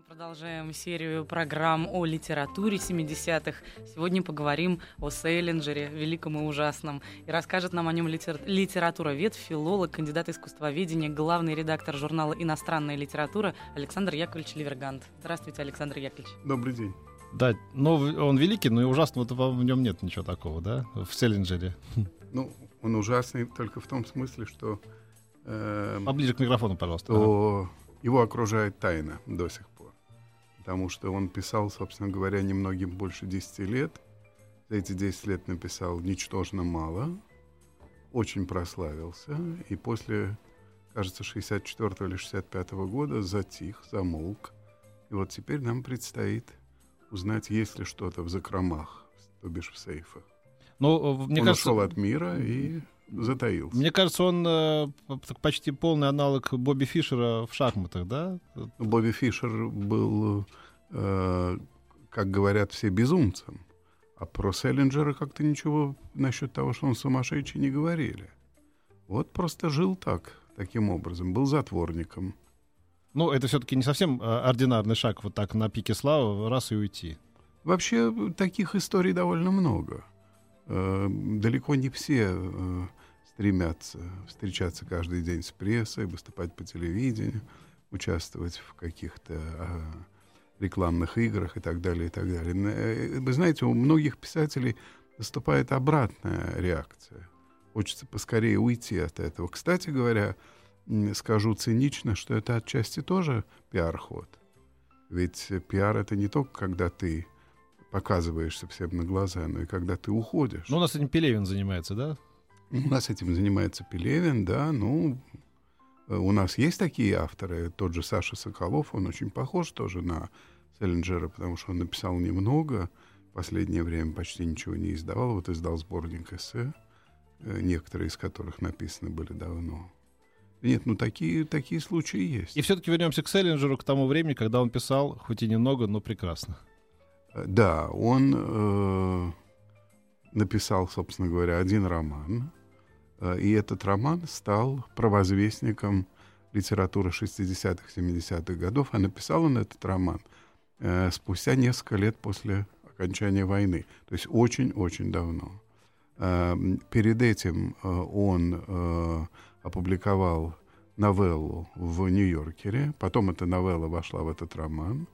Продолжаем серию программ о литературе 70-х. Сегодня поговорим о Селлинджере, великом и ужасном. И расскажет нам о нем литературовед, филолог, кандидат искусствоведения, главный редактор журнала «Иностранная литература» Александр Яковлевич Ливергант. Здравствуйте, Александр Яковлевич. Добрый день. Да, но он великий, но и ужасного в нем нет ничего такого, да, в Селлинджере. Ну, он ужасный только в том смысле, что... Поближе к микрофону, пожалуйста. То его окружает тайна до сих пор. Потому что он писал, собственно говоря, немногим больше 10 лет. За эти 10 лет написал ничтожно мало. Очень прославился. И после, кажется, 64 или 65 года затих, замолк. И вот теперь нам предстоит узнать, есть ли что-то в закромах, то бишь в сейфах. Но, мне он кажется, ушел от мира и затаился. Мне кажется, он почти полный аналог Бобби Фишера в шахматах, да? Бобби Фишер был, как говорят все, безумцем. А про Селлинджера как-то ничего насчет того, что он сумасшедший, не говорили. Вот просто жил таким образом, был затворником. Ну, это все-таки не совсем ординарный шаг, вот так на пике славы раз и уйти. Вообще, таких историй довольно много. Далеко не все стремятся встречаться каждый день с прессой, выступать по телевидению, участвовать в каких-то рекламных играх и так далее, и так далее. Вы знаете, у многих писателей наступает обратная реакция. Хочется поскорее уйти от этого. Кстати говоря, скажу цинично, что это отчасти тоже пиар-ход. Ведь пиар — это не только когда ты показываешься всем на глаза, но и когда ты уходишь. Ну, у нас этим Пелевин занимается, да? У нас этим занимается Пелевин, да. Ну, у нас есть такие авторы. Тот же Саша Соколов, он очень похож тоже на Селлинджера, потому что он написал немного. В последнее время почти ничего не издавал. Вот издал сборник эссе, некоторые из которых написаны были давно. Нет, ну такие случаи есть. И все-таки вернемся к Селлинджеру, к тому времени, когда он писал, хоть и немного, но прекрасно. Да, он написал, собственно говоря, один роман, и этот роман стал провозвестником литературы 60-х, 70-х годов, а написал он этот роман спустя несколько лет после окончания войны, то есть очень-очень давно. Перед этим он опубликовал новеллу в «Нью-Йоркере», потом эта новелла вошла в этот роман.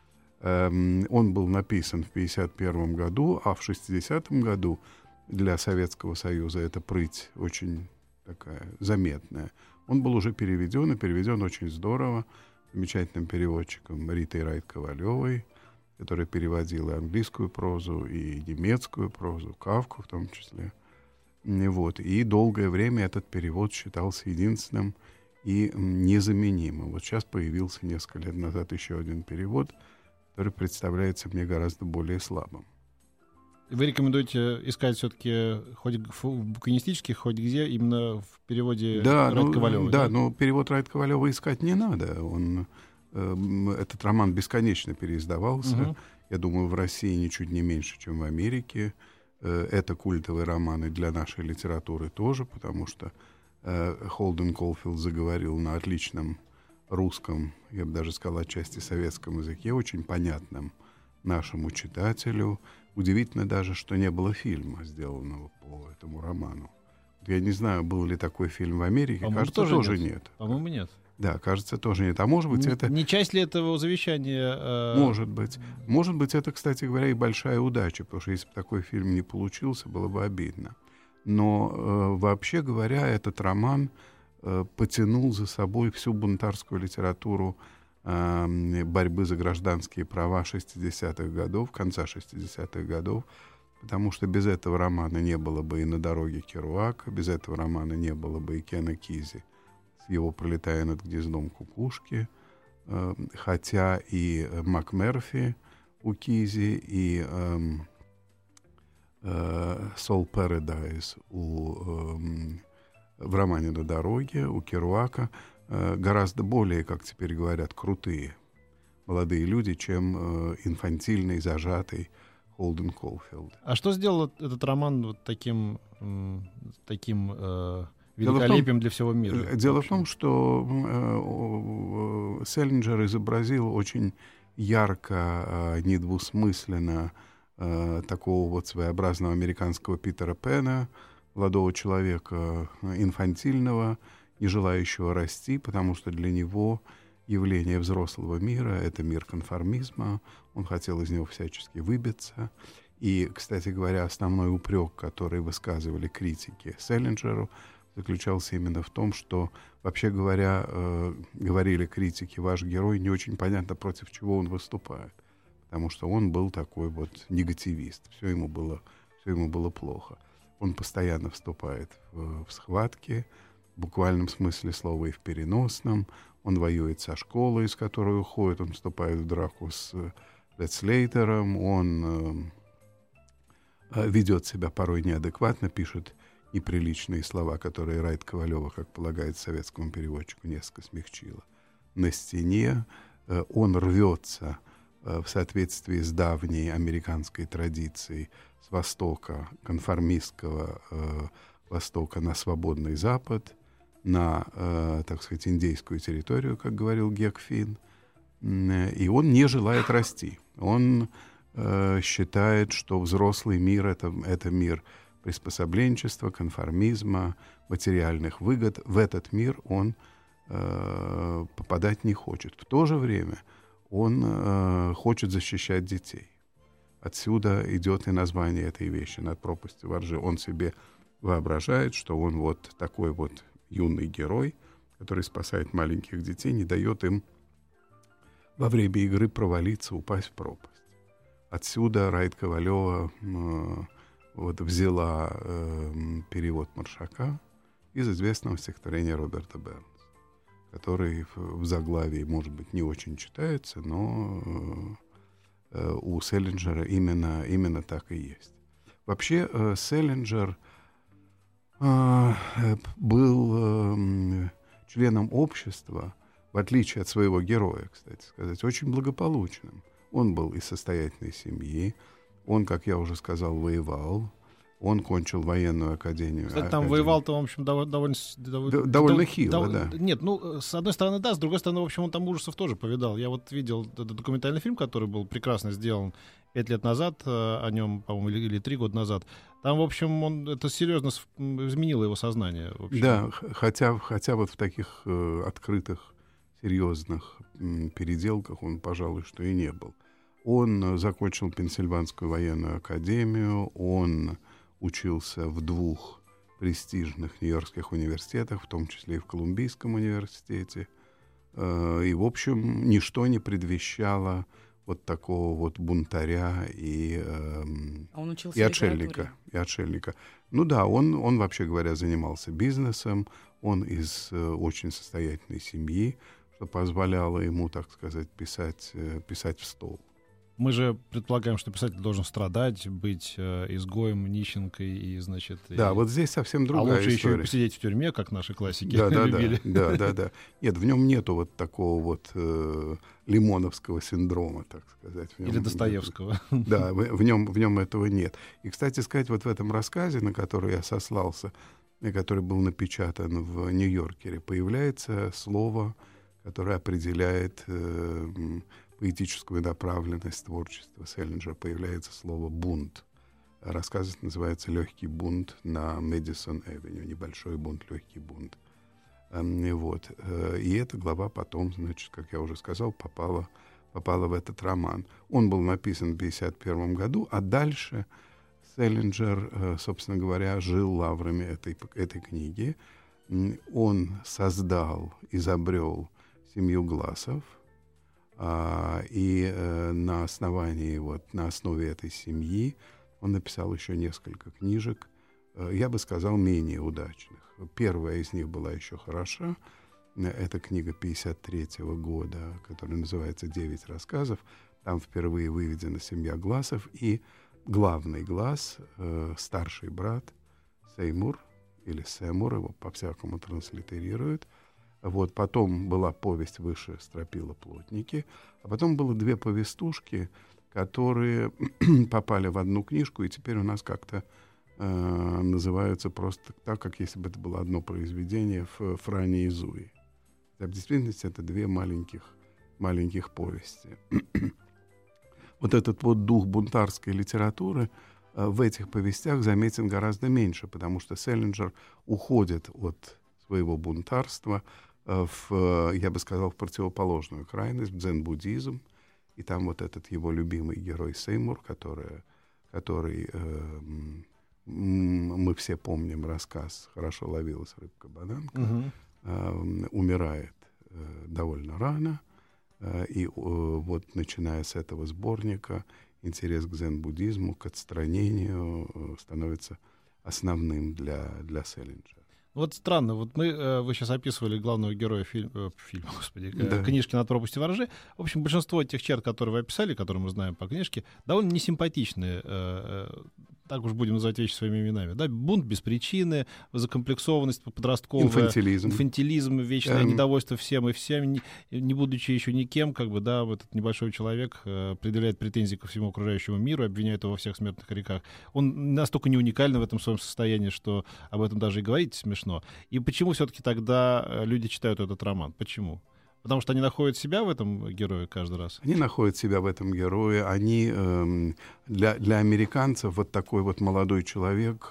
Он был написан в 1951 году, а в 1960 году для Советского Союза эта прыть очень такая заметная. Он был уже переведен, и переведен очень здорово, замечательным переводчиком Ритой Райт-Ковалевой, которая переводила английскую прозу и немецкую прозу, Кафку в том числе. Вот. И долгое время этот перевод считался единственным и незаменимым. Вот сейчас появился несколько лет назад еще один перевод, который представляется мне гораздо более слабым. Вы рекомендуете искать все-таки хоть в букинистических, хоть где, именно в переводе Райт-Ковалевой? Да, но перевод Райт-Ковалева искать не надо. Этот роман бесконечно переиздавался. Угу. Я думаю, в России ничуть не меньше, чем в Америке. Это культовые романы для нашей литературы тоже, потому что Холден Колфилд заговорил на отличном русском, я бы даже сказал, отчасти советском языке, очень понятном нашему читателю. Удивительно даже, что не было фильма, сделанного по этому роману. Я не знаю, был ли такой фильм в Америке. По-моему, кажется, тоже нет. По-моему, нет. Да, кажется, тоже нет. А может быть, это... Не часть ли этого завещания? Может быть. Может быть, это, кстати говоря, и большая удача, потому что если бы такой фильм не получился, было бы обидно. Но, вообще говоря, этот роман потянул за собой всю бунтарскую литературу борьбы за гражданские права 60-х годов, конца 60-х годов, потому что без этого романа не было бы и «На дороге Керуака», без этого романа не было бы и Кена Кизи с его «Пролетая над гнездом кукушки», хотя и МакМерфи у Кизи, и «Soul Paradise» в романе «На дороге» у Керуака гораздо более, как теперь говорят, крутые молодые люди, чем инфантильный, зажатый Холден Колфилд. А что сделал этот роман вот таким великолепием для всего мира? Дело в том, что Селлинджер изобразил очень ярко, недвусмысленно такого вот своеобразного американского Питера Пэна, молодого человека, инфантильного, не желающего расти, потому что для него явление взрослого мира — это мир конформизма. Он хотел из него всячески выбиться. И, кстати говоря, основной упрек, который высказывали критики Селлинджеру, заключался именно в том, что, вообще говоря, говорили критики, ваш герой не очень понятно, против чего он выступает. Потому что он был такой вот негативист. Все ему было плохо. Он постоянно вступает в схватки, в буквальном смысле слова и в переносном. Он воюет со школой, из которой уходит. Он вступает в драку с Летслейтером. Он ведет себя порой неадекватно, пишет неприличные слова, которые Райт Ковалева, как полагает советскому переводчику, несколько смягчила. На стене он рвется в соответствии с давней американской традицией с востока, конформистского востока на свободный запад, на, так сказать, индейскую территорию, как говорил Гек Финн. И он не желает расти. Он считает, что взрослый мир — это мир приспособленчества, конформизма, материальных выгод. В этот мир он попадать не хочет. В то же время он хочет защищать детей. Отсюда идет и название этой вещи «Над пропастью во ржи». Он себе воображает, что он вот такой вот юный герой, который спасает маленьких детей, не дает им во время игры провалиться, упасть в пропасть. Отсюда Райт Ковалева вот взяла перевод Маршака из известного стихотворения Роберта Бернса, который в заглавии, может быть, не очень читается, но у Селлинджера именно так и есть. Вообще Селлинджер был членом общества, в отличие от своего героя, кстати сказать, очень благополучным. Он был из состоятельной семьи, он, как я уже сказал, воевал, он кончил военную академию. Кстати, там воевал-то, в общем, довольно хило, да. Нет, ну, с одной стороны, да, с другой стороны, в общем, он там ужасов тоже повидал. Я вот видел документальный фильм, который был прекрасно сделан 5 лет назад, о нем, по-моему, или 3 года назад. Там, в общем, это серьезно изменило его сознание. Да, хотя вот в таких открытых, серьезных переделках он, пожалуй, что и не был. Он закончил Пенсильванскую военную академию, он учился в 2 престижных нью-йоркских университетах, в том числе и в Колумбийском университете. И, в общем, ничто не предвещало вот такого вот бунтаря и отшельника. Ну да, он, вообще говоря, занимался бизнесом, он из очень состоятельной семьи, что позволяло ему, так сказать, писать в стол. Мы же предполагаем, что писатель должен страдать, быть изгоем, нищенкой и, значит... Да, вот здесь совсем другая история. А лучше еще и посидеть в тюрьме, как наши классики любили. Да. Нет, в нем нету вот такого вот лимоновского синдрома, так сказать. Или Достоевского. Да, в нем этого нет. И, кстати сказать, вот в этом рассказе, на который я сослался, который был напечатан в Нью-Йоркере, появляется слово, которое определяет поэтическую направленность творчества Селлинджера. Появляется слово «бунт». Рассказ называется «Легкий бунт на Мэдисон-Эвеню». Небольшой бунт, легкий бунт. Вот. И эта глава потом, значит, как я уже сказал, попала в этот роман. Он был написан в 1951 году, а дальше Селлинджер, собственно говоря, жил лаврами этой книги. Он изобрел семью Глассов, и на основе этой семьи он написал еще несколько книжек, я бы сказал, менее удачных. Первая из них была еще хороша. Это книга 1953 года, которая называется «9 рассказов». Там впервые выведена семья Глассов, и главный Гласс, старший брат Сеймур, или Сэмур, его по-всякому транслитерируют. Вот, потом была повесть «Выше стропила плотники», а потом было 2 повестушки, которые попали в одну книжку, и теперь у нас как-то называются просто так, как если бы это было одно произведение в Фране и Зуи. В действительности это 2 маленьких повести. вот этот вот дух бунтарской литературы в этих повестях заметен гораздо меньше, потому что Селлинджер уходит от своего бунтарства я бы сказал, в противоположную крайность, в дзен-буддизм. И там вот этот его любимый герой Сеймур, который мы все помним рассказ «Хорошо ловилась рыбка-бананка», умирает довольно рано. И вот начиная с этого сборника интерес к дзен-буддизму, к отстранению становится основным для Селлинджера. Вот странно, вот вы сейчас описывали главного героя фильма, книжки «Над пропастью воржи». В общем, большинство тех черт, которые вы описали, которые мы знаем по книжке, довольно несимпатичные, так уж будем называть вещи своими именами. Да? Бунт без причины, закомплексованность подростковая, инфантилизм, вечное недовольство всем и всем, не будучи еще никем, как бы, да, этот небольшой человек предъявляет претензии ко всему окружающему миру, обвиняет его во всех смертных грехах. Он настолько не уникальный в этом своем состоянии, что об этом даже и говорить смешно. И почему все-таки тогда люди читают этот роман? Почему? Потому что они находят себя в этом герое каждый раз? Они находят себя в этом герое. Они для американцев вот такой вот молодой человек,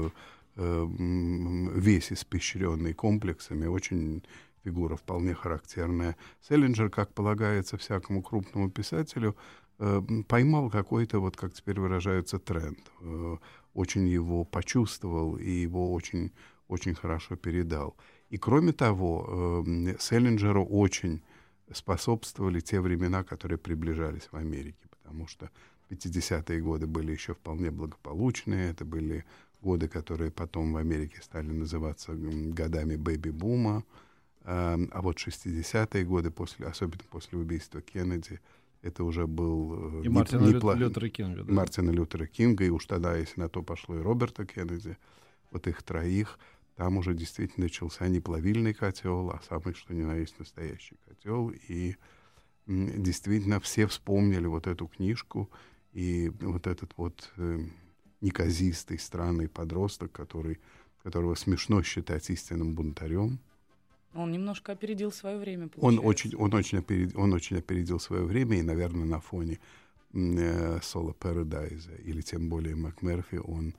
весь испещренный комплексами, очень фигура вполне характерная. Селлинджер, как полагается всякому крупному писателю, поймал какой-то, вот как теперь выражаются, тренд. Очень его почувствовал и его очень, очень хорошо передал. И кроме того, Селлинджеру очень способствовали те времена, которые приближались в Америке, потому что 50-е годы были еще вполне благополучные, это были годы, которые потом в Америке стали называться годами бэби-бума, а вот 60-е годы, особенно после убийства Кеннеди, это уже был... И Мартина Лютера Кинга. Да? Мартина Лютера Кинга, и уж тогда, если на то пошло, и Роберта Кеннеди, вот их троих. Там уже действительно начался не плавильный котел, а самый что ни на есть настоящий котел. И действительно все вспомнили вот эту книжку и вот этот вот неказистый, странный подросток, которого смешно считать истинным бунтарем. Он немножко опередил свое время, он очень опередил свое время, и, наверное, на фоне Соло Парадайза или тем более МакМерфи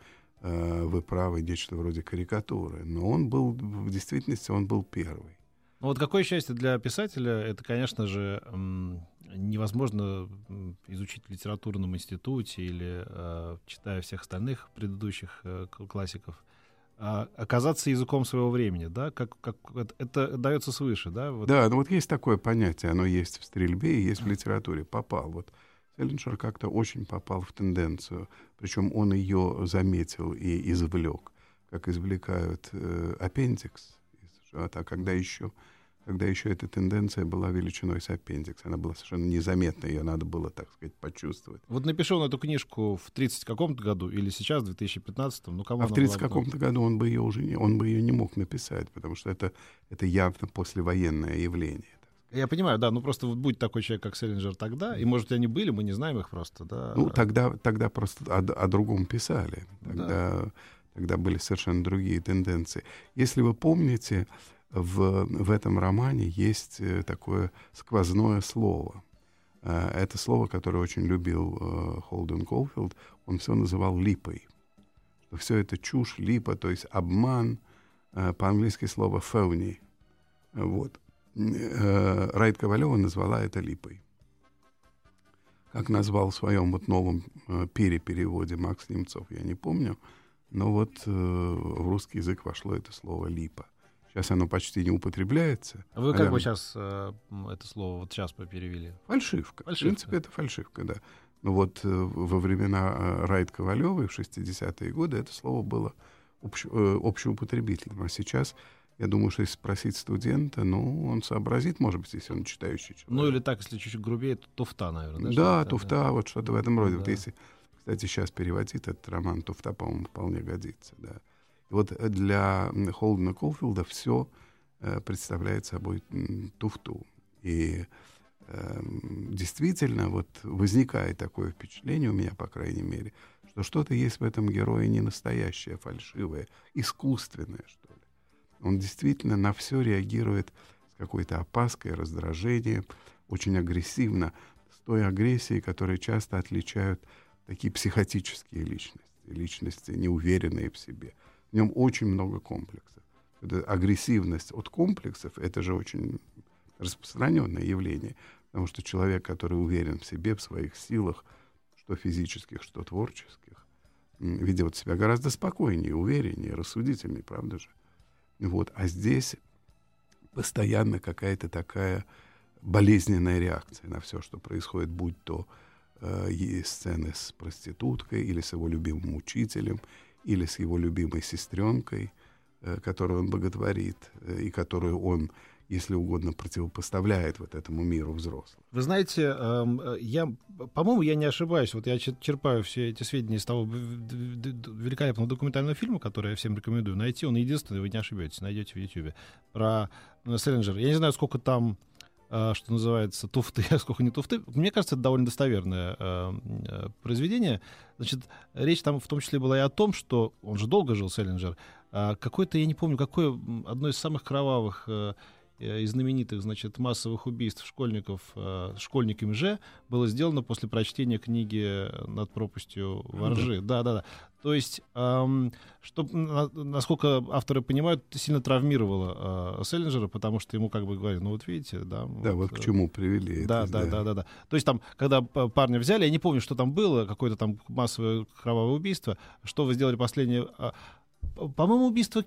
вы правы, нечто вроде карикатуры. Но он был, в действительности, он был первый. Ну вот какое счастье для писателя, это, конечно же, невозможно изучить в литературном институте или читая всех остальных предыдущих классиков, оказаться языком своего времени, да, как это дается свыше, да? Вот. Да, ну вот есть такое понятие, оно есть в стрельбе и есть в литературе. Попал. Вот Селлинджер как-то очень попал в тенденцию, причем он ее заметил и извлек, как извлекают аппендикс. А когда еще эта тенденция была величиной с аппендикс, она была совершенно незаметна, ее надо было, так сказать, почувствовать. Вот напишу он эту книжку в 30 каком-то году или сейчас, в 2015-м, ну кому в 30 каком-то году он бы ее не мог написать, потому что это явно послевоенное явление. Я понимаю, да, ну просто вот будь такой человек, как Селлинджер тогда, и, может, они были, мы не знаем их просто, да. Ну, тогда просто о другом писали. Тогда были совершенно другие тенденции. Если вы помните, в этом романе есть такое сквозное слово. Это слово, которое очень любил Холден Колфилд, он все называл липой. Все это чушь, липа, то есть обман, по-английски слово phony. Вот. Раида Ковалева назвала это липой. Как назвал в своем вот новом перепереводе Макс Немцов, я не помню, но вот в русский язык вошло это слово липа. Сейчас оно почти не употребляется. А вы как бы сейчас это слово вот сейчас перевели? Фальшивка. В принципе, это фальшивка, да. Но вот во времена Раиды Ковалевой, в 60-е годы, это слово было общеупотребительным. А сейчас, я думаю, что если спросить студента, он сообразит, может быть, если он читающий человек. Ну или так, если чуть-чуть грубее, то туфта, наверное. Да, туфта, вот что-то в этом роде. Да. Вот если, кстати, сейчас переводить этот роман, туфта, по-моему, вполне годится, да. И вот для Холдена Колфилда все представляет собой туфту. И действительно вот возникает такое впечатление, у меня, по крайней мере, что что-то есть в этом герое не настоящее, фальшивое, искусственное, что ли. Он действительно на все реагирует с какой-то опаской, раздражением, очень агрессивно, той агрессией, которая часто отличают такие психотические личности, неуверенные в себе. В нем очень много комплексов. Агрессивность от комплексов — это же очень распространенное явление, потому что человек, который уверен в себе, в своих силах, что физических, что творческих, ведет себя гораздо спокойнее, увереннее, рассудительнее, правда же? Вот. А здесь постоянно какая-то такая болезненная реакция на все, что происходит, будь то сцены с проституткой, или с его любимым учителем, или с его любимой сестренкой, которую он боготворит, и которую он, если угодно, противопоставляет вот этому миру взрослых. Вы знаете, по-моему, я не ошибаюсь. Вот я черпаю все эти сведения из того великолепного документального фильма, который я всем рекомендую найти. Он единственный, вы не ошибетесь, найдете в YouTube. Про Селлинджера. Я не знаю, сколько там, что называется, туфты, а сколько не туфты. Мне кажется, это довольно достоверное произведение. Значит, речь там в том числе была и о том, что он же долго жил, Селлинджер. Какой-то, я не помню, одно из самых кровавых и знаменитых, значит, массовых убийств школьниками же было сделано после прочтения книги «Над пропастью воржи». Да. То есть, насколько авторы понимают, сильно травмировало Селлинджера, потому что ему как бы говорили, ну вот видите, да. Да, вот к чему привели это. Да. То есть там, когда парня взяли, я не помню, что там было, какое-то там массовое кровавое убийство, что вы сделали последнее... По-моему, убийство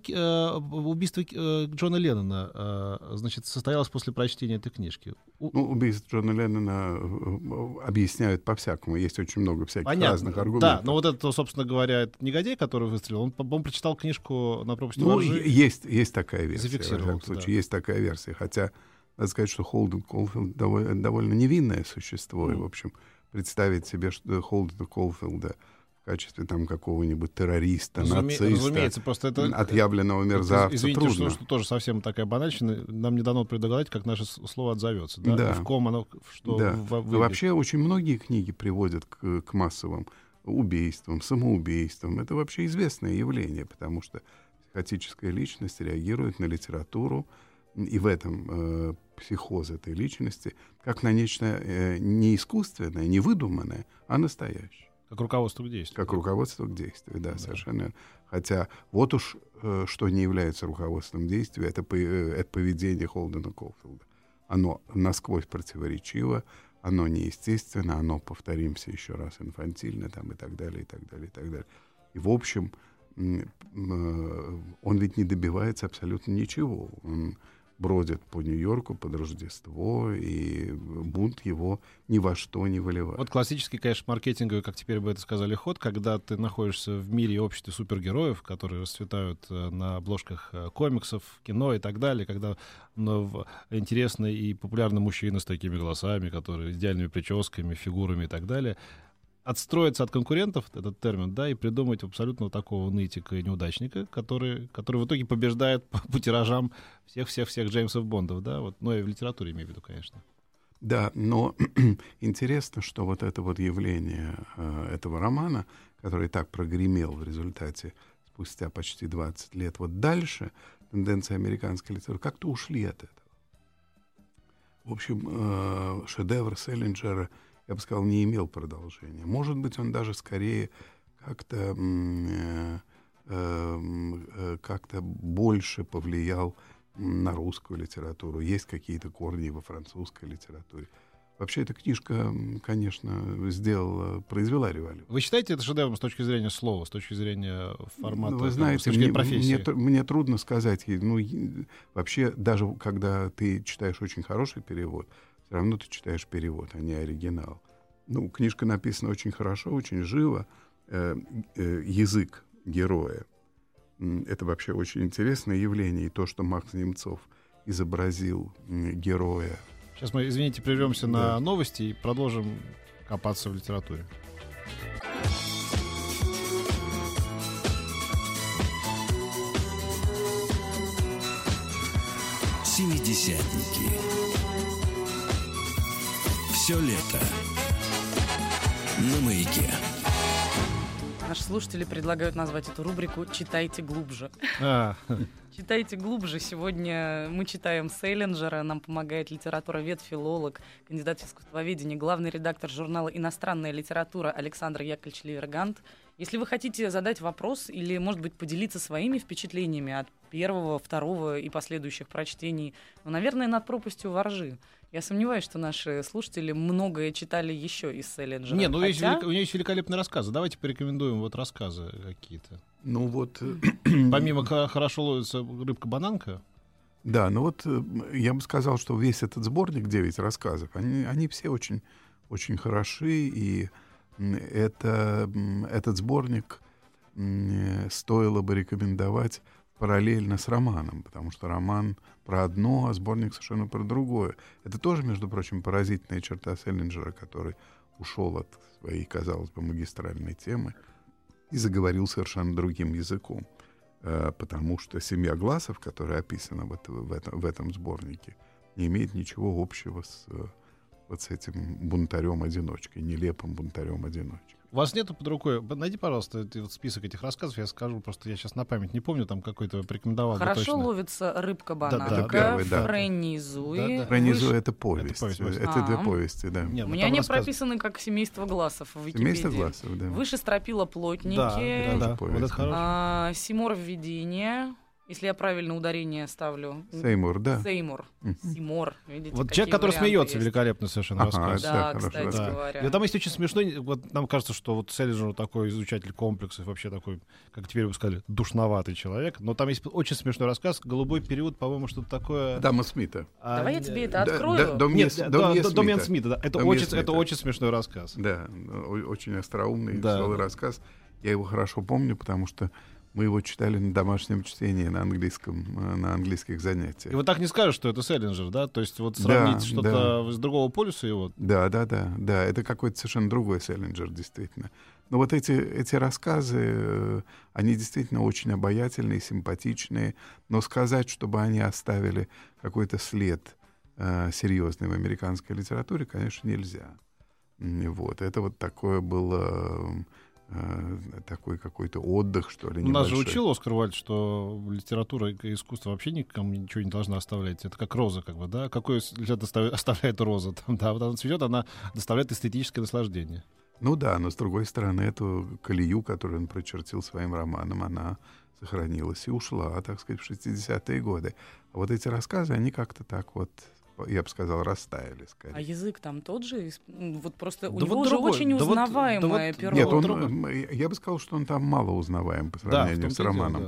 Джона Леннона, значит, состоялось после прочтения этой книжки. Убийство Джона Леннона объясняют по-всякому. Есть очень много всяких разных аргументов. Да, но вот это, собственно говоря, этот негодяй, который выстрелил, он, по-моему, прочитал книжку «На пропасти воржи». Есть такая версия. Зафиксировал. В всяком случае, есть такая версия. Хотя, надо сказать, что Холден Колфилд довольно невинное существо. И, в общем, представить себе, что Холдена Колфилда в качестве там какого-нибудь террориста, нациста, разумеется, просто это, отъявленного мерзавца, извините, трудно. Что тоже совсем такая банальщина. Нам не дано предугадать, как наше слово отзовется. Да? В ком оно что выйдет. Вообще очень многие книги приводят к массовым убийствам, самоубийствам. Это вообще известное явление, потому что психотическая личность реагирует на литературу, и в этом психоз этой личности, как на нечто не искусственное, не выдуманное, а настоящее. Как руководство к действию. Как руководство к действию, да, совершенно. Хотя вот уж что не является руководством к действию, это поведение Холдена Колфилда. Оно насквозь противоречиво, оно неестественно, оно, повторимся еще раз, инфантильно там, и так далее, и так далее, и так далее. И, в общем, он ведь не добивается абсолютно ничего. Он бродит по Нью-Йорку под Рождество, и бунт его ни во что не выливает. Вот классический, конечно, маркетинговый, как теперь бы это сказали, ход, когда ты находишься в мире и обществе супергероев, которые расцветают на обложках комиксов, кино и так далее, когда интересный и популярный мужчина с такими голосами, которые идеальными прическами, фигурами и так далее, отстроиться от конкурентов, этот термин, да, и придумать абсолютно такого нытика и неудачника, который в итоге побеждает по тиражам всех Джеймсов Бондов, да, вот, ну, и в литературе имею в виду, конечно. Да, но интересно, что вот это вот явление этого романа, который так прогремел в результате спустя почти 20 лет, вот дальше тенденции американской литературы как-то ушли от этого. В общем, шедевр Селлинджера, я бы сказал, не имел продолжения. Может быть, он даже скорее как-то больше повлиял на русскую литературу. Есть какие-то корни во французской литературе. Вообще, эта книжка, конечно, произвела революцию. Вы считаете это шедевром с точки зрения слова, с точки зрения формата? Вы знаете, с точки зрения профессии? Мне трудно сказать. Ну, вообще, даже когда ты читаешь очень хороший перевод, все равно ты читаешь перевод, а не оригинал. Ну, книжка написана очень хорошо, очень живо. Язык героя — это вообще очень интересное явление. И то, что Макс Немцов изобразил героя. Сейчас мы, извините, прервемся на новости и продолжим копаться в литературе. «Семидесятники». Все лето на Маяке. Наши слушатели предлагают назвать эту рубрику «Читайте глубже». Читайте глубже. Сегодня мы читаем Селлинджера. Нам помогает литературовед, филолог, кандидат искусствоведения, главный редактор журнала «Иностранная литература» Александр Яковлевич Ливергант. Если вы хотите задать вопрос или, может быть, поделиться своими впечатлениями от первого, второго и последующих прочтений, наверное, «Над пропастью во ржи». Я сомневаюсь, что наши слушатели многое читали еще из Селлинджера. Нет, у него есть великолепные рассказы. Давайте порекомендуем рассказы какие-то. Помимо «Хорошо ловится рыбка-бананка». Да, я бы сказал, что весь этот сборник, 9 рассказов, они все очень, очень хороши, и этот сборник стоило бы рекомендовать параллельно с романом, потому что роман про одно, а сборник совершенно про другое. Это тоже, между прочим, поразительная черта Селлинджера, который ушел от своей, казалось бы, магистральной темы и заговорил совершенно другим языком. Потому что «Семья Глассов», которая описана в этом сборнике, не имеет ничего общего с этим бунтарем-одиночкой, нелепым бунтарем-одиночкой. У вас нету под рукой? Найди, пожалуйста, список этих рассказов, я скажу, просто я сейчас на память не помню, там какой-то порекомендовал. «Хорошо ловится рыбка-бананка», «Фрэнни Зуи». «Фрэнни Зуи» — это повесть. Это две повести, да. У меня они прописаны как «Семейство Глассов» в Википедии. «Семейство Глассов», да. «Выше стропила плотники». «Симор введение». Если я правильно ударение ставлю. Сеймур, да. Сеймур. Симор. Видите, вот человек, который смеется, великолепный совершенно рассказ. Да, кстати говоря. И там есть очень смешной, нам кажется, что Селлинджер такой изучатель комплексов, вообще такой, как теперь бы сказали, душноватый человек. Но там есть очень смешной рассказ «Голубой период», по-моему, что-то такое. Дама Смита. Давай я тебе это открою. Домен Смита, да. Это очень смешной рассказ. Да, очень остроумный, веселый рассказ. Я его хорошо помню, потому что мы его читали на домашнем чтении, на английских занятиях. И вот так не скажешь, что это Селлинджер, да? То есть вот сравнить что-то с другого полюса его? Да. Это какой-то совершенно другой Селлинджер, действительно. Но вот эти рассказы, они действительно очень обаятельные, симпатичные. Но сказать, чтобы они оставили какой-то след серьезный в американской литературе, конечно, нельзя. Это вот такое было... такой какой-то отдых, что ли, небольшой. Нас же учил Оскар Уайльд, что литература и искусство вообще никому ничего не должна оставлять. Это как роза, как бы, да? Какое оставляет роза? Вот она цветет, она доставляет эстетическое наслаждение. Ну да, но с другой стороны, эту колею, которую он прочертил своим романом, она сохранилась и ушла, так сказать, в 60-е годы. А вот эти рассказы, они как-то так вот, я бы сказал, растаяли скорее. А язык там тот же? Вот просто у него уже очень узнаваемое перо. Нет, я бы сказал, что он там мало узнаваем по сравнению с романом.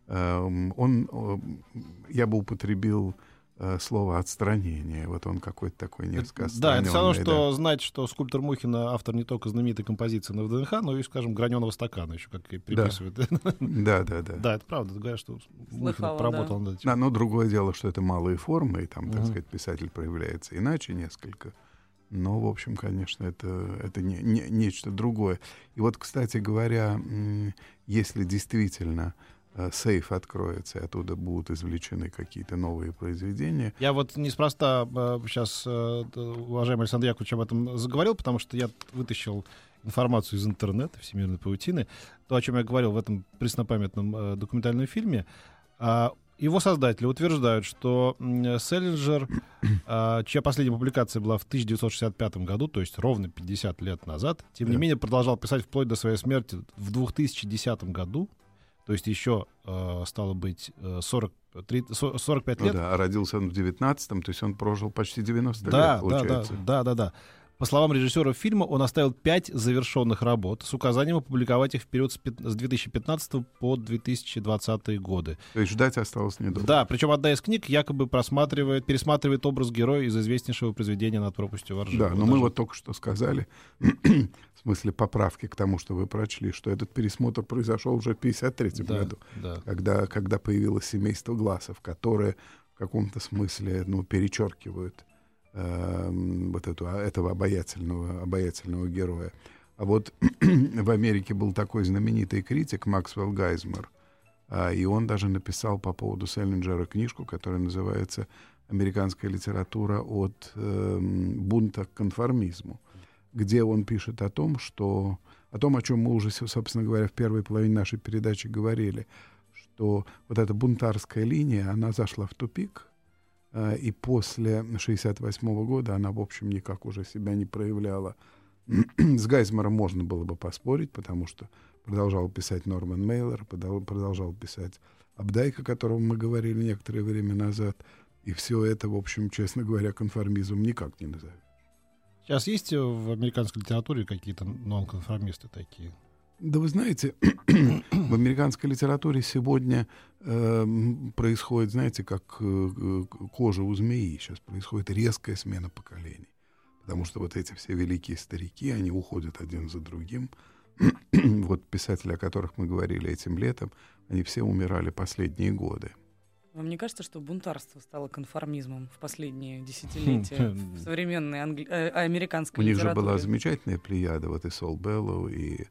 Я бы употребил слово «отстранение». Вот он какой-то такой несколько отстраненный. Да, это все равно, что знать, что скульптор Мухина автор не только знаменитой композиции на ВДНХ, но и, скажем, «Граненого стакана» еще, как и приписывают. Да. Да, это правда. Говорят, что Мухин поработал над этим. Да, но другое дело, что это малые формы, и там, так сказать, писатель проявляется иначе несколько. Но, в общем, конечно, это нечто другое. И вот, кстати говоря, если действительно сейф откроется, и оттуда будут извлечены какие-то новые произведения. Я вот неспроста сейчас, уважаемый Александр Яковлевич, об этом заговорил, потому что я вытащил информацию из интернета, всемирной паутины, то, о чем я говорил в этом преснопамятном документальном фильме. Его создатели утверждают, что Селлинджер, чья последняя публикация была в 1965 году, то есть ровно 50 лет назад, тем не менее продолжал писать вплоть до своей смерти в 2010 году. То есть еще, стало быть, 45 лет. А родился он в 19-м, то есть он прожил почти 90 лет, получается. Да. По словам режиссера фильма, он оставил 5 завершенных работ с указанием опубликовать их в период с 2015 по 2020 годы. То есть ждать осталось недолго. Да, причем одна из книг якобы пересматривает образ героя из известнейшего произведения «Над пропастью во ржи». Да, но мы вот только что сказали, в смысле поправки к тому, что вы прочли, что этот пересмотр произошел уже в 1953 году, когда появилось «Семейство Глассов», которое в каком-то смысле перечеркивает вот этого обаятельного героя. А вот в Америке был такой знаменитый критик Максвелл Гайзмер, и он даже написал по поводу Селлинджера книжку, которая называется «Американская литература от бунта к конформизму». где он пишет о том, о чем мы уже, собственно говоря, в первой половине нашей передачи говорили, что вот эта бунтарская линия, она зашла в тупик, и после 1968 года она, в общем, никак уже себя не проявляла. С Гайзмером можно было бы поспорить, потому что продолжал писать Норман Мейлер, продолжал писать Апдайк, о котором мы говорили некоторое время назад, и все это, в общем, честно говоря, конформизмом никак не назовешь. Сейчас есть в американской литературе какие-то нонконформисты такие? Да вы знаете, в американской литературе сегодня происходит, знаете, как кожа у змеи. Сейчас происходит резкая смена поколений. Потому что вот эти все великие старики, они уходят один за другим. Вот писатели, о которых мы говорили этим летом, они все умирали последние годы. Вам не кажется, что бунтарство стало конформизмом в последние десятилетия в современной американской литературе? У них литературе? же была замечательная плеяда, вот и Сол Беллоу, и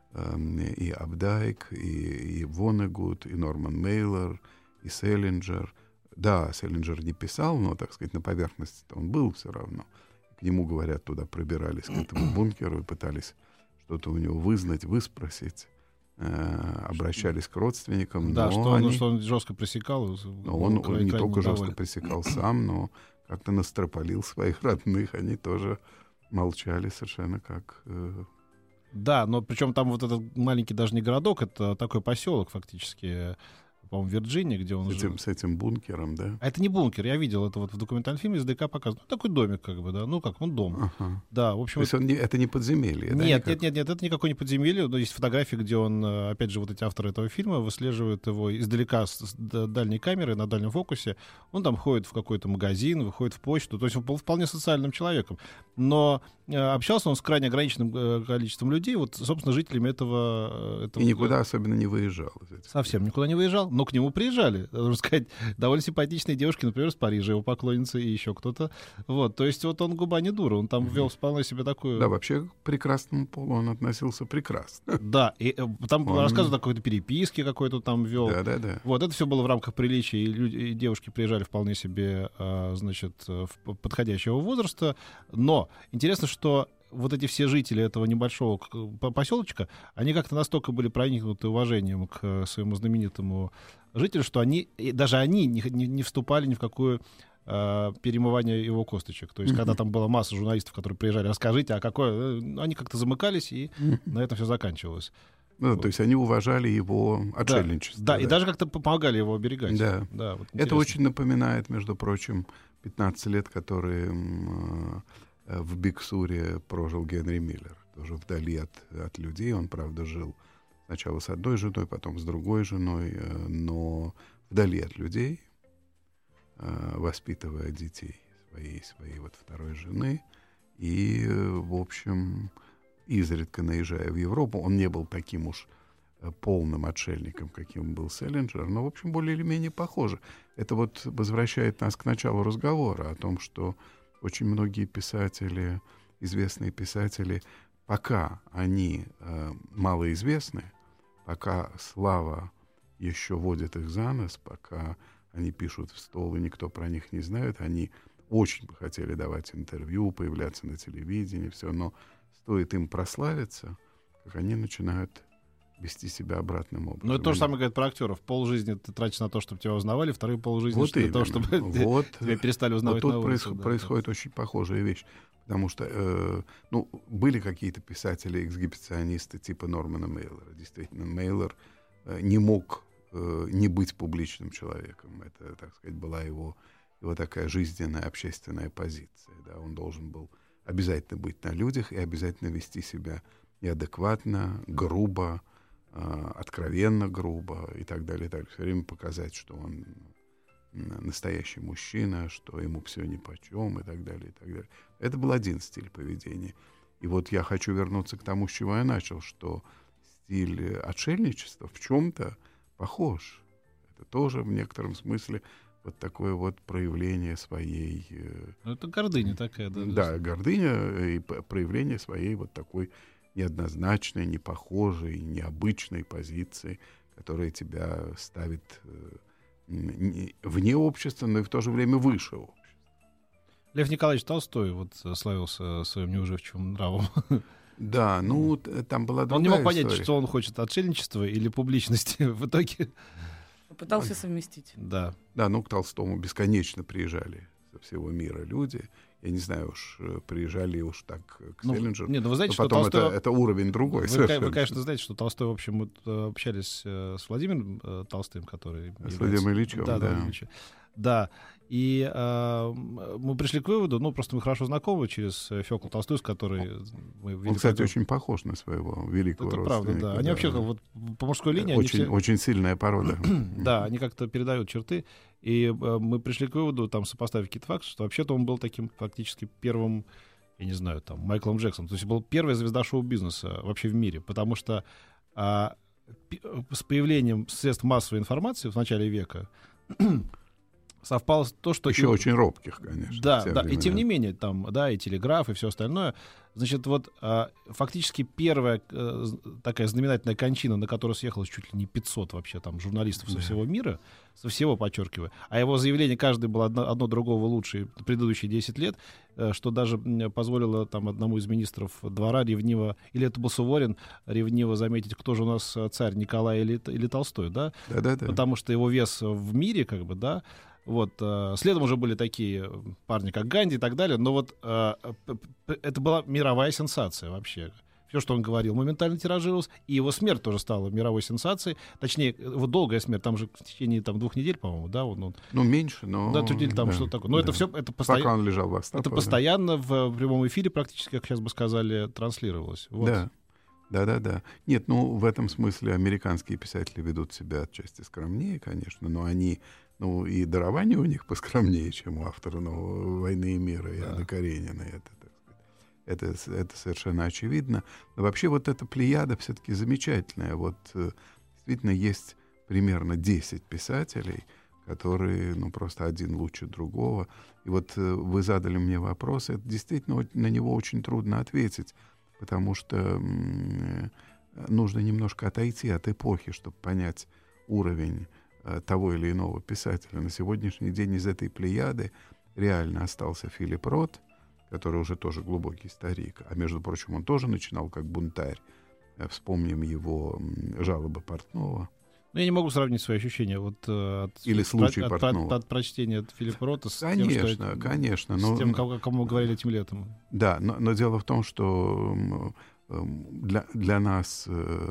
Апдайк, и Воннегуд, и Норман Мейлер, и Селлинджер. Да, Селлинджер не писал, но, так сказать, на поверхности он был все равно. К нему, говорят, туда пробирались, к этому бункеру, и пытались что-то у него вызнать, выспросить. Обращались к родственникам. Да, но что он жестко пресекал. Он не только жестко пресекал сам, но как-то настропалил своих родных. Они тоже молчали совершенно как... Да, но причем там вот этот маленький даже не городок, это такой поселок фактически, по-моему, в Вирджинии, где он жил. С этим бункером, да? А это не бункер, я видел это вот в документальном фильме, СДК показывают. Ну, такой домик, как бы, да, ну как, он дом. Ага. Да, в общем... То есть это не подземелье, нет, да? Нет, это никакое не подземелье, но есть фотографии, где он, опять же, вот эти авторы этого фильма выслеживают его издалека с дальней камеры, на дальнем фокусе. Он там ходит в какой-то магазин, выходит в почту, то есть он был вполне социальным человеком. Но общался он с крайне ограниченным количеством людей, вот, собственно, жителями этого... И никуда особенно не выезжал. Совсем никуда не выезжал, но к нему приезжали, нужно сказать, довольно симпатичные девушки, например, из Парижа, его поклонницы и еще кто-то. Вот, то есть вот он губа не дура, он там вел вполне себе такую... Да, вообще к прекрасному полу он относился прекрасно. Да, и там рассказывают о какой-то переписке какой-то там вел. Да. Вот, это все было в рамках приличия, и, и девушки приезжали вполне себе, значит, подходящего возраста. Но интересно, что вот эти все жители этого небольшого поселочка, они как-то настолько были проникнуты уважением к своему знаменитому жителю, что они не вступали ни в какую перемывание его косточек. То есть, когда там была масса журналистов, которые приезжали, расскажите, а какое... Они как-то замыкались, и на этом все заканчивалось. Ну, вот. То есть они уважали его отшельничество. Да, и даже как-то помогали его оберегать. Да. Вот это очень напоминает, между прочим, 15 лет, которые в Биг-Суре прожил Генри Миллер. Тоже вдали от людей. Он, правда, жил сначала с одной женой, потом с другой женой, но вдали от людей, воспитывая детей своей вот второй жены. И, в общем, изредка наезжая в Европу, он не был таким уж полным отшельником, каким был Селлинджер, но, в общем, более или менее похоже. Это вот возвращает нас к началу разговора о том, что очень многие писатели, известные писатели, пока они малоизвестны, пока слава еще водит их за нос, пока они пишут в стол, и никто про них не знает, они очень бы хотели давать интервью, появляться на телевидении, все, но стоит им прославиться, как они начинают вести себя обратным образом. Ну, это то же самое говорит про актеров. Полжизни ты тратишь на то, чтобы тебя узнавали, вторые полжизни вот для того, чтобы тебя перестали узнавать вот на улице. Тут происходит очень похожая вещь. Потому что, были какие-то писатели-эксгибиционисты типа Нормана Мейлера. Действительно, Мейлер не мог не быть публичным человеком. Это, так сказать, была его такая жизненная, общественная позиция. Да? Он должен был обязательно быть на людях и обязательно вести себя неадекватно, грубо, откровенно грубо и так далее. Все время показать, что он настоящий мужчина, что ему все нипочем и так далее, и так далее. Это был один стиль поведения. И вот я хочу вернуться к тому, с чего я начал, что стиль отшельничества в чем-то похож. Это тоже в некотором смысле вот такое вот проявление своей... это гордыня такая, да? Да, гордыня и проявление своей вот такой неоднозначной, непохожей, необычной позиции, которая тебя ставит вне общества, но и в то же время выше общества. Лев Николаевич Толстой вот славился своим неуживчивым нравом. Да, ну, там была другая Он не мог понять, история. что он хочет, отшельничества или публичности. В итоге... Пытался совместить. Да. Да, ну, к Толстому бесконечно приезжали со всего мира люди. Я не знаю, уж приезжали уж так к Селлинджеру. Нет, ну вы знаете, Но что потом Толстой... это уровень другой Вы, совершенно. конечно, знаете, что Толстой, в общем, вот, общались с Владимиром Толстым, который... С Владимиром Ильичем, да. Да, и мы пришли к выводу, ну, просто мы хорошо знакомы через Фёкла Толстую, с которой мы... Он, кстати, очень похож на своего великого Это правда, родственника. да. Они вообще вот по мужской линии... Очень, они все... очень сильная порода. Да, они как-то передают черты. И мы пришли к выводу, там, сопоставив какие-то факты, что вообще-то он был таким фактически первым, я не знаю, там, Майклом Джексоном. То есть был первая звезда шоу-бизнеса вообще в мире. Потому что с появлением средств массовой информации в начале века совпало то, что... Еще очень робких, конечно. Да, да, и тем не менее, там, да, и телеграф, и все остальное. Значит, вот фактически первая такая знаменательная кончина, на которую съехалось чуть ли не 500 вообще там журналистов со всего мира, со всего, подчеркиваю, а его заявление каждое было одно другого лучше предыдущие 10 лет, что даже позволило там одному из министров двора ревниво, или это был Суворин, ревниво заметить, кто же у нас царь, Николай или Толстой, да? Да-да-да. Потому что его вес в мире, как бы, да, вот, следом уже были такие парни, как Ганди и так далее, но вот это была мировая сенсация вообще. Все, что он говорил, моментально тиражировалось, и его смерть тоже стала мировой сенсацией. Точнее, его долгая смерть, там же в течение 2 недель, по-моему, да? Он, ну, меньше, но... Да, трудили там что-то такое. Но это все, это постоянно... Пока он лежал в Астапе. Это постоянно в прямом эфире практически, как сейчас бы сказали, транслировалось. Вот. Да. Да. Нет, ну, в этом смысле американские писатели ведут себя отчасти скромнее, конечно, но они... Ну, и дарование у них поскромнее, чем у автора «Войны и мира» Иоанна Каренина. Это совершенно очевидно. Но вообще вот эта плеяда все-таки замечательная. Вот действительно есть примерно 10 писателей, которые, ну, просто один лучше другого. И вот вы задали мне вопрос, это действительно на него очень трудно ответить, потому что нужно немножко отойти от эпохи, чтобы понять уровень того или иного писателя. На сегодняшний день из этой плеяды реально остался Филипп Рот, который уже тоже глубокий старик, а между прочим, он тоже начинал как бунтарь. Вспомним его «Жалобы Портнова». Ну, я не могу сравнить свои ощущения вот, или «Случай Портнова». От прочтения Филиппа Рота с конечно, тем, что, конечно. с тем, кому мы говорили этим летом. Да, но дело в том, что для нас,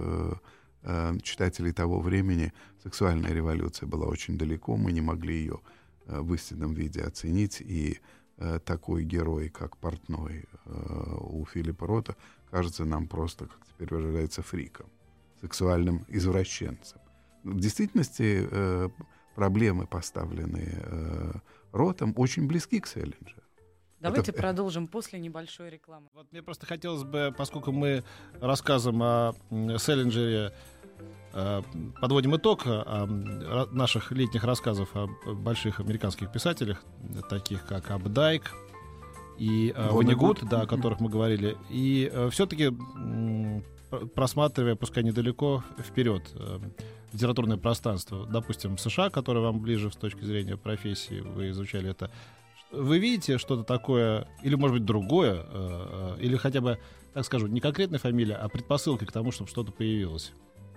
читателей того времени, сексуальная революция была очень далеко, мы не могли ее в истинном виде оценить, и такой герой, как Портной у Филиппа Рота, кажется нам просто, как теперь выражается, фриком, сексуальным извращенцем. В действительности проблемы, поставленные Ротом, очень близки к Селлинджеру. Давайте продолжим после небольшой рекламы. Вот мне просто хотелось бы, поскольку мы рассказом о Селлинджере подводим итог наших летних рассказов о больших американских писателях, таких как Апдайк и Воннегут, да, о которых мы говорили. И все-таки, просматривая, пускай недалеко, вперед литературное пространство, допустим, в США, которое вам ближе с точки зрения профессии, вы изучали это, вы видите что-то такое, или, может быть, другое, или хотя бы, так скажу, не конкретная фамилия, а предпосылки к тому, чтобы что-то появилось?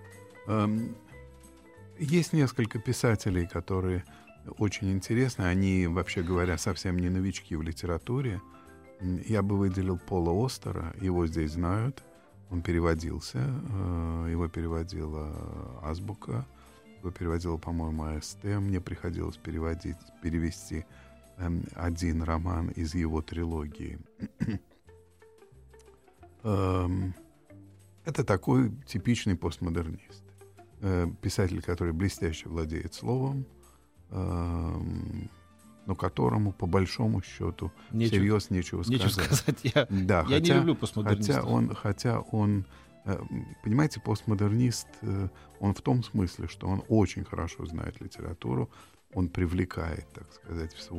Есть несколько писателей, которые очень интересны. Они, вообще говоря, совсем не новички в литературе. Я бы выделил Пола Остера. Его здесь знают. Он переводился. Его переводила Азбука. Его переводила, по-моему, АСТ. Мне приходилось перевести один роман из его трилогии. Это такой типичный постмодернист. Писатель, который блестяще владеет словом, но которому, по большому счету, всерьез нечего сказать. Я не люблю постмодернистов. Хотя он, понимаете, постмодернист, он в том смысле, что он очень хорошо знает литературу, он привлекает, так сказать, в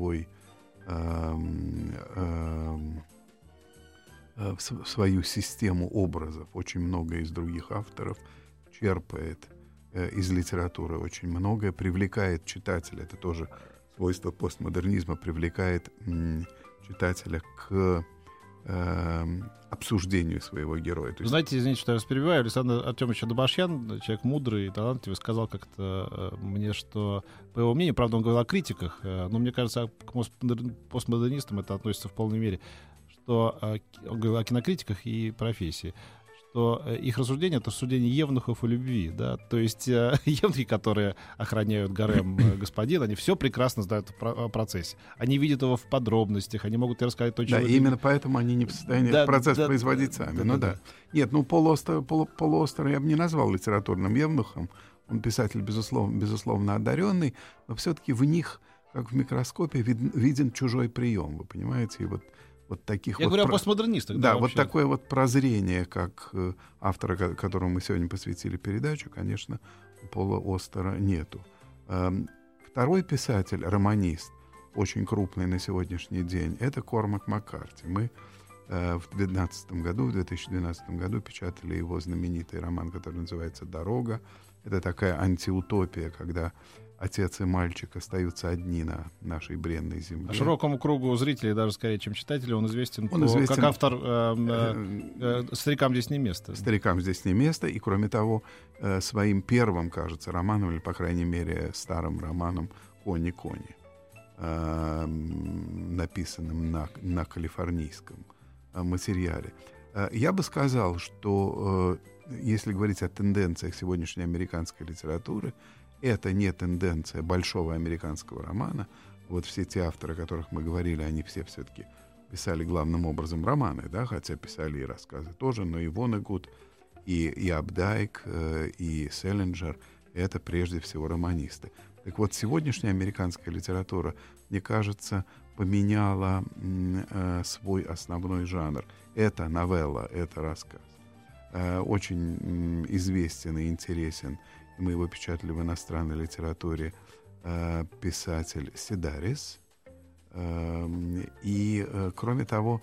свою систему образов очень много из других авторов, черпает из литературы очень многое, привлекает читателя. Это тоже свойство постмодернизма, привлекает читателя к обсуждению своего героя. То есть... Знаете, извините, что я вас перебиваю. Александр Артемович Адабашьян, человек мудрый и талантливый, сказал как-то мне, что, по его мнению, правда, он говорил о критиках, но мне кажется, к постмодернистам это относится в полной мере, что он говорил о кинокритиках и профессии, что их рассуждение — это рассуждение евнухов о любви, да, то есть евнухи, которые охраняют гарем господина, они все прекрасно знают о процессе, они видят его в подробностях, они могут рассказать то, чего... Да, именно поэтому они не в состоянии процесс производить сами. Нет, полуостер я бы не назвал литературным евнухом, он писатель, безусловно одаренный, но все-таки в них, как в микроскопе, виден чужой прием, вы понимаете, и вот таких я говорю о постмодернистах. Да, вот такое вот прозрение, как автора, которому мы сегодня посвятили передачу, конечно, у Пола Остера нету. Второй писатель, романист, очень крупный на сегодняшний день, это Кормак Маккарти. Мы в 2012 году печатали его знаменитый роман, который называется «Дорога». Это такая антиутопия, когда отец и мальчик остаются одни на нашей бренной земле. А широкому кругу зрителей, даже скорее, чем читателей, он известен как автор «Старикам здесь не место». «Старикам здесь не место». И, кроме того, своим первым, кажется, романом, или, по крайней мере, старым романом «Кони-кони», написанным на калифорнийском материале. Я бы сказал, что если говорить о тенденциях сегодняшней американской литературы, это не тенденция большого американского романа. Вот все те авторы, о которых мы говорили, они все-таки писали главным образом романы, да, хотя писали и рассказы тоже, но и Воннегут, и Апдайк, и Селлинджер — это прежде всего романисты. Так вот, сегодняшняя американская литература, мне кажется, поменяла свой основной жанр. Это новелла, это рассказ. Очень известен и интересен, мы его печатали в иностранной литературе, писатель Сидарис. И, кроме того,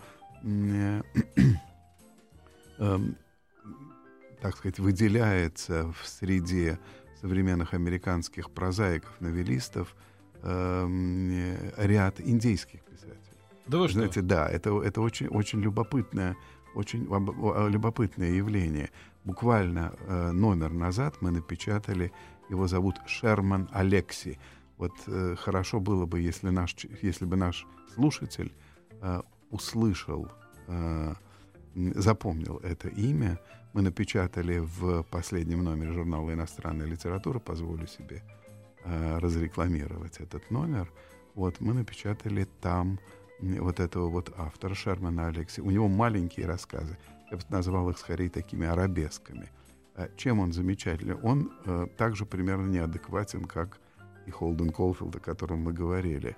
так сказать, выделяется в среде современных американских прозаиков, новеллистов ряд индейских писателей. Да вы что? Знаете, да, это очень любопытное явление. Буквально номер назад мы напечатали, его зовут Шерман Алекси. Вот хорошо было бы, если бы наш слушатель услышал, запомнил это имя. Мы напечатали в последнем номере журнала «Иностранная литература», позволю себе разрекламировать этот номер. Вот мы напечатали там вот этого вот автора Шермана Алекси. У него маленькие рассказы. Я бы назвал их скорее такими арабесками. Чем он замечательный? Он также примерно неадекватен, как и Холден Колфилд, о котором мы говорили.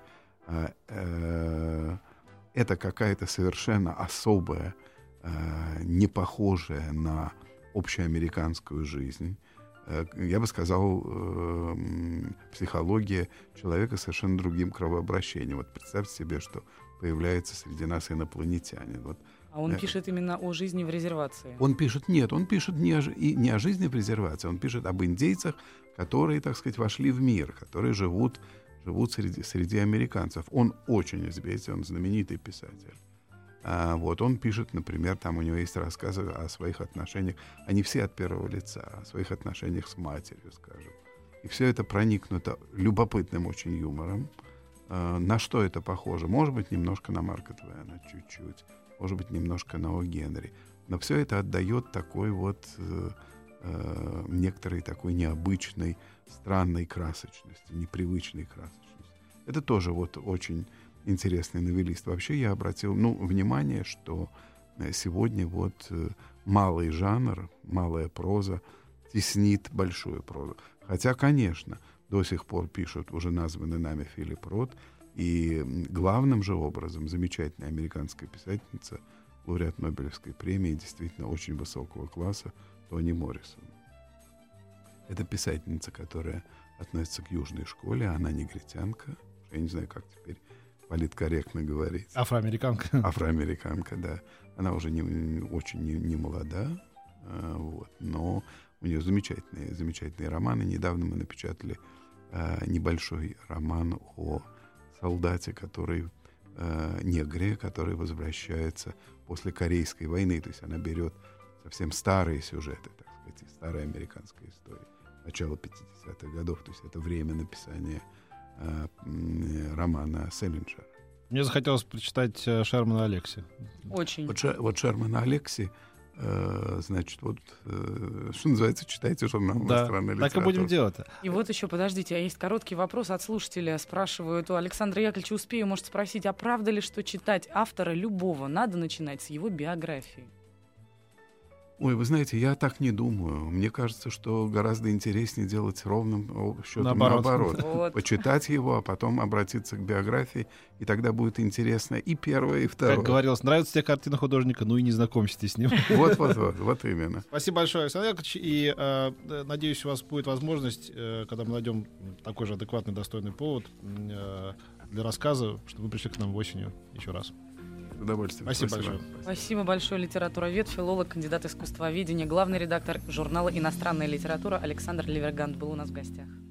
Это какая-то совершенно особая, не похожая на общеамериканскую жизнь. Я бы сказал, психология человека с совершенно другим кровообращением. Вот представьте себе, что появляется среди нас инопланетянин. Вот. А он пишет именно о жизни в резервации? Он пишет не о жизни в резервации, он пишет об индейцах, которые, так сказать, вошли в мир, которые живут среди американцев. Он очень известен, он знаменитый писатель. Вот он пишет, например, там у него есть рассказы о своих отношениях, они все от первого лица, о своих отношениях с матерью, скажем. И все это проникнуто любопытным очень юмором. На что это похоже? Может быть, немножко на Марка Твена, чуть-чуть. Может быть, немножко на О. Генри. Но все это отдает такой вот некоторой такой необычной, странной красочности, непривычной красочности. Это тоже вот очень интересный новеллист. Вообще я обратил внимание, что сегодня вот малый жанр, малая проза теснит большую прозу. Хотя, конечно, до сих пор пишут уже названный нами Филипп Рот, и главным же образом замечательная американская писательница, лауреат Нобелевской премии, действительно очень высокого класса, Тони Моррисон. Это писательница, которая относится к южной школе, она негритянка, я не знаю, как теперь политкорректно говорить. Афроамериканка. Афроамериканка, да. Она уже очень не молода, вот, но у нее замечательные романы. Недавно мы напечатали небольшой роман о солдате, который негре, который возвращается после Корейской войны. То есть она берет совсем старые сюжеты, так сказать, из старой американской истории. Начало 50-х годов, то есть это время написания романа Селлинджера. Мне захотелось прочитать Шермана Алекси. Очень. Вот Шермана Алекси, значит, вот, что называется, читайте журнал «Иностранная литература». Так и будем делать. И вот еще, подождите, есть короткий вопрос от слушателя. Спрашивают у Александра Яковлевича, успею, может спросить, а правда ли, что читать автора любого надо начинать с его биографии? Ой, вы знаете, я так не думаю. Мне кажется, что гораздо интереснее делать ровным счетом наоборот. Вот. Почитать его, а потом обратиться к биографии, и тогда будет интересно и первое, и второе. Как говорилось, нравится тебе картина художника, ну и не знакомьтесь с ним. Вот именно. Спасибо большое, Александр Яковлевич. И надеюсь, у вас будет возможность, когда мы найдем такой же адекватный, достойный повод для рассказа, чтобы вы пришли к нам осенью еще раз. С удовольствием. Спасибо большое. Спасибо большое. Литературовед, филолог, кандидат искусствоведения, главный редактор журнала «Иностранная литература» Александр Ливергант был у нас в гостях.